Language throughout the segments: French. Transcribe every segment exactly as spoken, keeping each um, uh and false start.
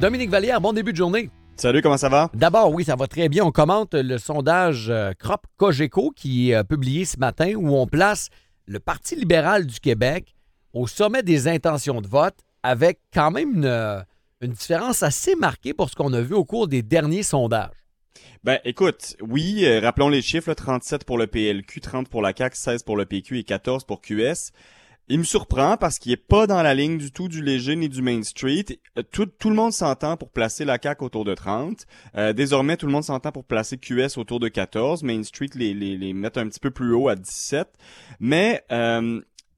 Dominique Vallière, bon début de journée. Salut, comment ça va? D'abord, oui, ça va très bien. On commente le sondage euh, Crop Cogeco qui est euh, publié ce matin où on place le Parti libéral du Québec au sommet des intentions de vote avec quand même une, euh, une différence assez marquée pour ce qu'on a vu au cours des derniers sondages. Ben, écoute, oui, euh, rappelons les chiffres, là, trente-sept pour le P L Q, trente pour la C A Q, seize pour le P Q et quatorze pour Q S. Il me surprend parce qu'il est pas dans la ligne du tout du léger ni du Main Street. Tout, tout le monde s'entend pour placer la C A Q autour de trente. Euh, désormais, tout le monde s'entend pour placer Q S autour de quatorze. Main Street les, les, les mettre un petit peu plus haut à dix-sept. Mais euh,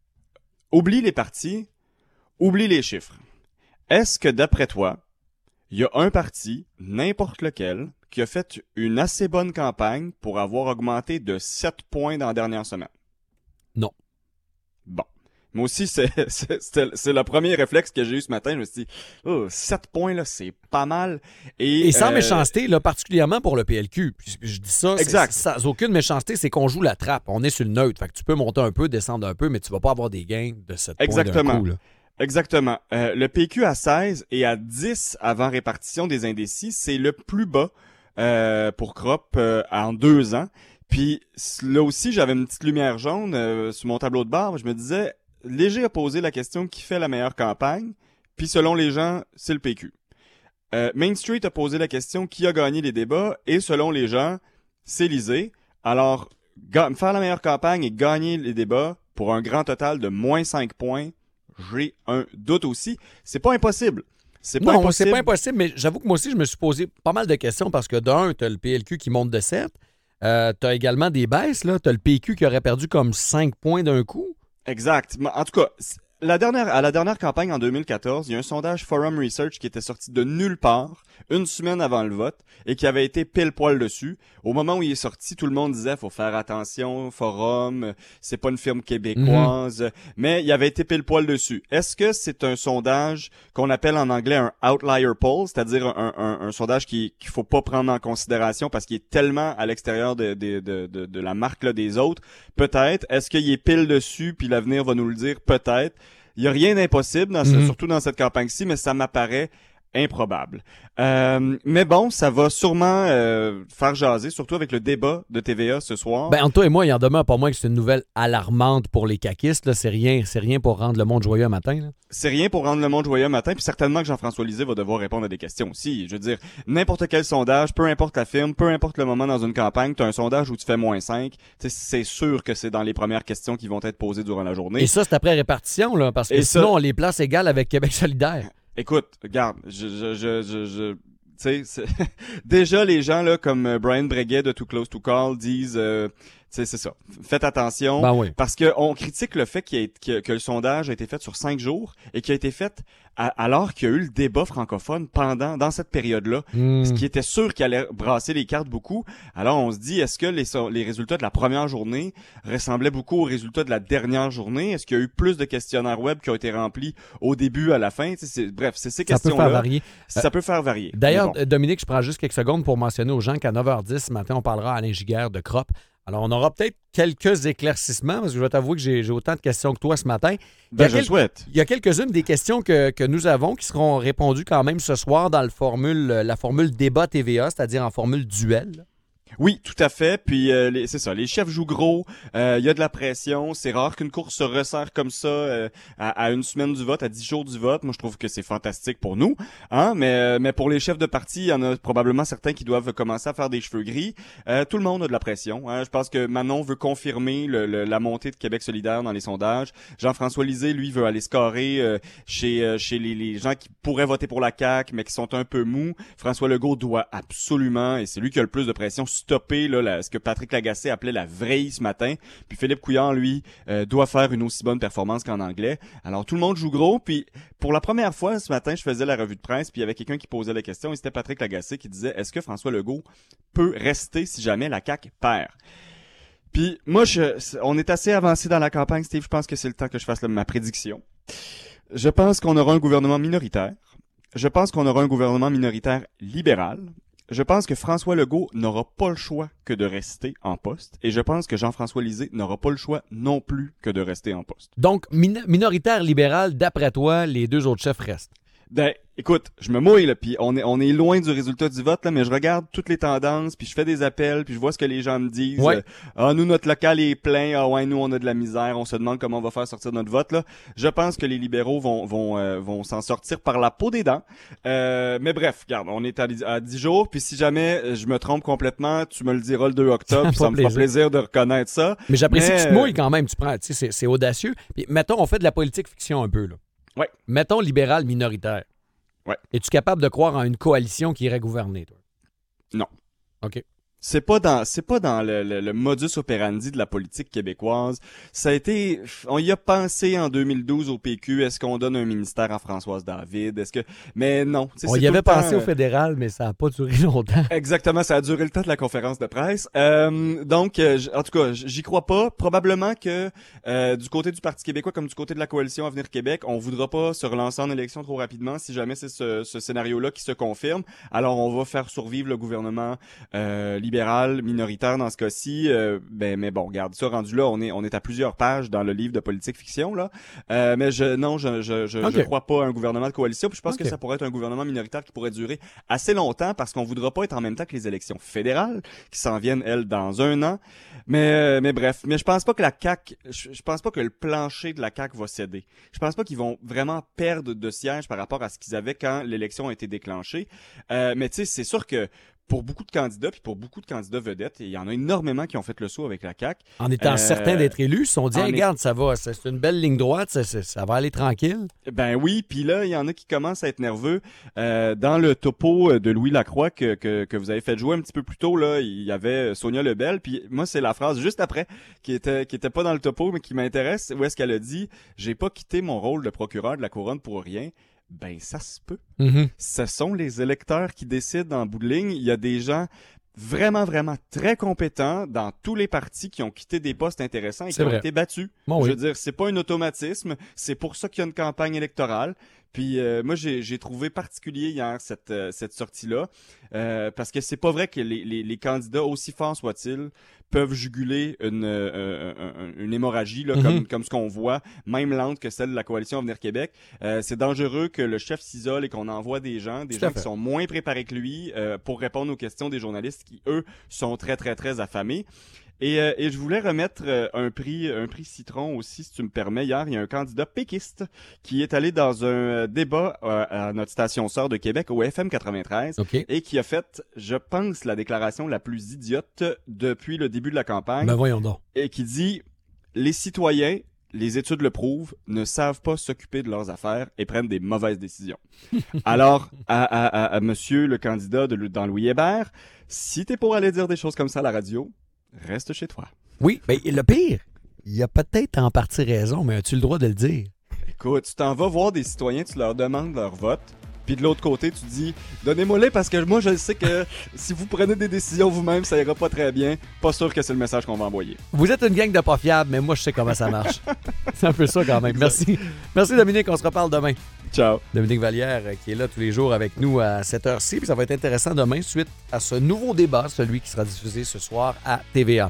oublie les partis, oublie les chiffres. Est-ce que d'après toi, il y a un parti, n'importe lequel, qui a fait une assez bonne campagne pour avoir augmenté de sept points dans la dernière semaine? Non. Bon. Moi aussi, c'est, c'est, c'est, c'est le premier réflexe que j'ai eu ce matin. Je me suis dit, oh, sept points, là, c'est pas mal. Et, Et sans euh, méchanceté, là, particulièrement pour le P L Q. Puis je dis ça, exact. C'est, sans aucune méchanceté, c'est qu'on joue la trappe. On est sur le neutre. Fait que tu peux monter un peu, descendre un peu, mais tu vas pas avoir des gains de sept points d'un coup. Là. Exactement. Euh, le P Q à seize et à dix avant répartition des indécis, c'est le plus bas euh, pour Crop euh, en deux ans. Puis là aussi, j'avais une petite lumière jaune euh, sur mon tableau de bord. Je me disais, Léger a posé la question qui fait la meilleure campagne, puis selon les gens, c'est le P Q. Euh, Main Street a posé la question qui a gagné les débats, et selon les gens, c'est Lisée. Alors, ga- faire la meilleure campagne et gagner les débats pour un grand total de moins cinq points, j'ai un doute aussi. C'est pas impossible. C'est pas non, impossible. c'est pas impossible, mais j'avoue que moi aussi, je me suis posé pas mal de questions parce que d'un, tu as le P L Q qui monte de sept. Euh, tu as également des baisses. Tu as le P Q qui aurait perdu comme cinq points d'un coup. Exact. En tout cas, la dernière, à la dernière campagne en deux mille quatorze, il y a un sondage Forum Research qui était sorti de nulle part, une semaine avant le vote, et qui avait été pile poil dessus. Au moment où il est sorti, tout le monde disait faut faire attention, Forum, c'est pas une firme québécoise, mm-hmm. mais il avait été pile poil dessus. Est-ce que c'est un sondage qu'on appelle en anglais un outlier poll, c'est-à-dire un, un, un sondage qui qu'il faut pas prendre en considération parce qu'il est tellement à l'extérieur de, de, de, de, de la marque là, des autres? Peut-être. Est-ce qu'il est pile dessus puis l'avenir va nous le dire? Peut-être. Il y a rien d'impossible, dans ce, mm-hmm. surtout dans cette campagne-ci, mais ça m'apparaît improbable. Euh, mais bon, ça va sûrement euh, faire jaser, surtout avec le débat de T V A ce soir. Ben, entre toi et moi, il en demeure pas moins que c'est une nouvelle alarmante pour les caquistes. Là. C'est rien, c'est rien pour rendre le monde joyeux un matin. Là. C'est rien pour rendre le monde joyeux un matin, puis certainement que Jean-François Lisée va devoir répondre à des questions aussi. Je veux dire, n'importe quel sondage, peu importe la firme, peu importe le moment dans une campagne, tu as un sondage où tu fais moins cinq, c'est sûr que c'est dans les premières questions qui vont être posées durant la journée. Et ça, c'est après répartition, là, parce que et sinon, ça... on les place égales avec Québec solidaire. Écoute, regarde, je, je, je, je, je tu sais, déjà les gens là comme Brian Breguet de Too Close to Call disent, euh, tu sais, c'est ça. Faites attention, ben oui. parce que on critique le fait qu'il y ait, que, que le sondage a été fait sur cinq jours et qu'il a été fait à, alors qu'il y a eu le débat francophone pendant dans cette période-là, mmh. ce qui était sûr qu'il allait brasser les cartes beaucoup. Alors on se dit, est-ce que les, les résultats de la première journée ressemblaient beaucoup aux résultats de la dernière journée? Est-ce qu'il y a eu plus de questionnaires web qui ont été remplis au début, à la fin? C'est, bref, c'est ces questions-là. Ça peut faire varier. Ça euh, peut faire varier. D'ailleurs, bon. Dominique, je prends juste quelques secondes pour mentionner aux gens qu'à neuf heures dix ce matin, on parlera à Alain Giguère de Crop. Alors, on aura peut-être quelques éclaircissements, parce que je vais t'avouer que j'ai, j'ai autant de questions que toi ce matin. Ben, je quel... souhaite. Il y a quelques-unes des questions que, que nous avons qui seront répondues quand même ce soir dans le formule, la formule débat T V A, c'est-à-dire en formule duel. Oui, tout à fait. Puis euh, les, c'est ça, les chefs jouent gros. Il euh, y a de la pression. C'est rare qu'une course se resserre comme ça euh, à, à une semaine du vote, à dix jours du vote. Moi, je trouve que c'est fantastique pour nous. Hein, mais mais pour les chefs de parti, il y en a probablement certains qui doivent commencer à faire des cheveux gris. Euh, tout le monde a de la pression. Hein. Je pense que Manon veut confirmer le, le, la montée de Québec solidaire dans les sondages. Jean-François Lisée, lui, veut aller scorer euh, chez euh, chez les, les gens qui pourraient voter pour la C A Q, mais qui sont un peu mous. François Legault doit absolument, et c'est lui qui a le plus de pression, stopper là, la, ce que Patrick Lagacé appelait la vrille ce matin. Puis Philippe Couillard, lui, euh, doit faire une aussi bonne performance qu'en anglais. Alors tout le monde joue gros. Puis pour la première fois ce matin, je faisais la revue de presse, puis il y avait quelqu'un qui posait la question, et c'était Patrick Lagacé qui disait « Est-ce que François Legault peut rester si jamais la C A Q perd? » Puis moi, je, on est assez avancé dans la campagne, Steve. Je pense que c'est le temps que je fasse là, ma prédiction. Je pense qu'on aura un gouvernement minoritaire. Je pense qu'on aura un gouvernement minoritaire libéral. Je pense que François Legault n'aura pas le choix que de rester en poste. Et je pense que Jean-François Lisée n'aura pas le choix non plus que de rester en poste. Donc, min- minoritaire libéral, d'après toi, les deux autres chefs restent? Ben, écoute, je me mouille, là, puis on est, on est loin du résultat du vote, là, mais je regarde toutes les tendances, puis je fais des appels, puis je vois ce que les gens me disent. Ouais. Euh, ah, nous, notre local est plein. Ah ouais, nous, on a de la misère. On se demande comment on va faire sortir notre vote, là. Je pense que les libéraux vont, vont, euh, vont s'en sortir par la peau des dents. Euh, mais bref, regarde, on est à, à dix jours, puis si jamais je me trompe complètement, tu me le diras le deux octobre, puis ça me fera plaisir de reconnaître ça. Mais j'apprécie mais, que tu te mouilles quand même, tu prends, tu sais, c'est, c'est audacieux. Puis mettons, on fait de la politique fiction un peu, là. Ouais. Mettons libéral minoritaire. Ouais. Es-tu capable de croire en une coalition qui irait gouverner, toi? Non. OK. C'est pas dans c'est pas dans le, le, le modus operandi de la politique québécoise. Ça a été on y a pensé en deux mille douze au P Q, est-ce qu'on donne un ministère à Françoise David, est-ce que mais non, on y avait pensé temps, au fédéral mais ça a pas duré longtemps. Exactement, ça a duré le temps de la conférence de presse. Euh, donc euh, en tout cas, j'y crois pas, probablement que euh, du côté du Parti québécois comme du côté de la coalition Avenir Québec, on voudra pas se relancer en élection trop rapidement si jamais c'est ce, ce scénario-là qui se confirme. Alors on va faire survivre le gouvernement euh, libéral minoritaire dans ce cas-ci, euh, ben mais bon, regarde ça rendu là, on est on est à plusieurs pages dans le livre de politique fiction là. Euh, mais je non, je je je, okay. je crois pas à un gouvernement de coalition, puis je pense okay. que ça pourrait être un gouvernement minoritaire qui pourrait durer assez longtemps parce qu'on voudra pas être en même temps que les élections fédérales qui s'en viennent elles dans un an. Mais euh, mais bref, mais je pense pas que la C A Q, je, je pense pas que le plancher de la C A Q va céder. Je pense pas qu'ils vont vraiment perdre de sièges par rapport à ce qu'ils avaient quand l'élection a été déclenchée. Euh, mais tu sais, c'est sûr que pour beaucoup de candidats, puis pour beaucoup de candidats vedettes, il y en a énormément qui ont fait le saut avec la C A Q. En étant euh, certains d'être élus, ils se sont dit, hey, regarde, ça va, c'est une belle ligne droite, ça, ça, ça va aller tranquille. Ben oui, puis là, il y en a qui commencent à être nerveux. Euh, dans le topo de Louis Lacroix que, que, que vous avez fait jouer un petit peu plus tôt, là, il y avait Sonia Lebel, puis moi, c'est la phrase juste après, qui était, qui était pas dans le topo, mais qui m'intéresse, où est-ce qu'elle a dit « J'ai pas quitté mon rôle de procureur de la Couronne pour rien ». Ben, ça se peut. Mm-hmm. Ce sont les électeurs qui décident en bout de ligne. Il y a des gens vraiment, vraiment très compétents dans tous les partis qui ont quitté des postes intéressants et c'est qui vrai. ont été battus. Bon, Je oui. veux dire, c'est pas un automatisme. C'est pour ça qu'il y a une campagne électorale. Puis euh, moi, j'ai, j'ai trouvé particulier hier cette, euh, cette sortie-là, euh, parce que c'est pas vrai que les, les, les candidats, aussi forts soient-ils, peuvent juguler une, euh, euh, une hémorragie, là, mm-hmm. comme, comme ce qu'on voit, même lente que celle de la coalition Avenir Québec. Euh, c'est dangereux que le chef s'isole et qu'on envoie des gens, des Tout gens qui sont moins préparés que lui euh, pour répondre aux questions des journalistes qui, eux, sont très, très, très affamés. Et, euh, et je voulais remettre euh, un prix un prix citron aussi, si tu me permets. Hier, il y a un candidat péquiste qui est allé dans un euh, débat euh, à notre station sœur de Québec, au F M quatre-vingt-treize, okay. et qui a fait, je pense, la déclaration la plus idiote depuis le début de la campagne. Ben voyons donc. Et qui dit « Les citoyens, les études le prouvent, ne savent pas s'occuper de leurs affaires et prennent des mauvaises décisions. » Alors, à, à, à, à monsieur le candidat de, dans Louis Hébert, si t'es pour aller dire des choses comme ça à la radio, reste chez toi. Oui, mais le pire, il y a peut-être en partie raison, mais as-tu le droit de le dire? Écoute, tu t'en vas voir des citoyens, tu leur demandes leur vote, puis de l'autre côté, tu dis « Donnez-moi-les parce que moi, je sais que si vous prenez des décisions vous-même, ça ira pas très bien. Pas sûr que c'est le message qu'on va envoyer. » Vous êtes une gang de pas fiables, mais moi, je sais comment ça marche. C'est un peu ça quand même. Merci. Merci Dominique, on se reparle demain. Ciao. Dominique Vallière qui est là tous les jours avec nous à cette heure-ci. Puis ça va être intéressant demain suite à ce nouveau débat, celui qui sera diffusé ce soir à T V A.